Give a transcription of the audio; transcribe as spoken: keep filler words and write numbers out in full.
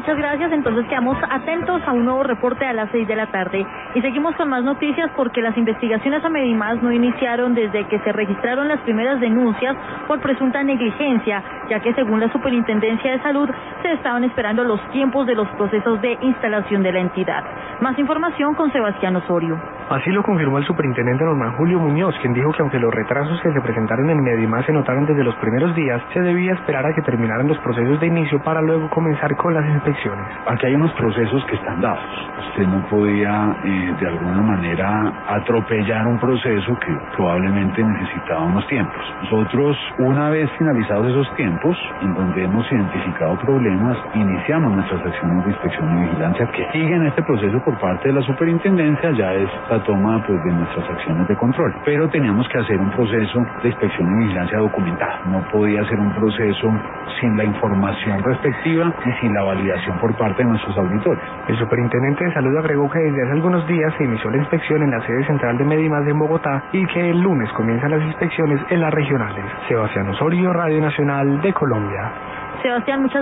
muchas gracias. Entonces quedamos atentos a un nuevo reporte a las seis de la tarde. Y seguimos con más noticias porque las investigaciones a Medimás no iniciaron desde que se registraron las primeras denuncias por presunta negligencia, ya que según la Superintendencia de Salud se estaban esperando los tiempos de los procesos de instalación de la entidad. Más información con Sebastián Osorio. Así lo confirmó el superintendente Norman Julio Muñoz, quien dijo que aunque los retrasos que se presentaron en Medimás se notaron desde los primeros días, se debía esperar a que terminaran los procesos de inicio para luego comenzar con las inspecciones. Aquí hay unos procesos que están dados. Usted no podía eh, de alguna manera atropellar un proceso que probablemente necesitaba unos tiempos. Nosotros, una vez finalizados esos tiempos, en donde hemos identificado problemas, iniciamos nuestras acciones de inspección y vigilancia que siguen este proceso por parte de la superintendencia, ya es la toma pues de nuestras acciones de control. Pero teníamos que hacer un proceso de inspección y vigilancia documentado. No podía ser un proceso sin la información respectiva y sin la validación por parte de nuestros auditores. El superintendente de Salud agregó que desde hace algunos días se inició la inspección en la sede central de Medimás en Bogotá y que el lunes comienzan las inspecciones en las regionales. Sebastián Osorio, Radio Nacional de Colombia. Sebastián, muchas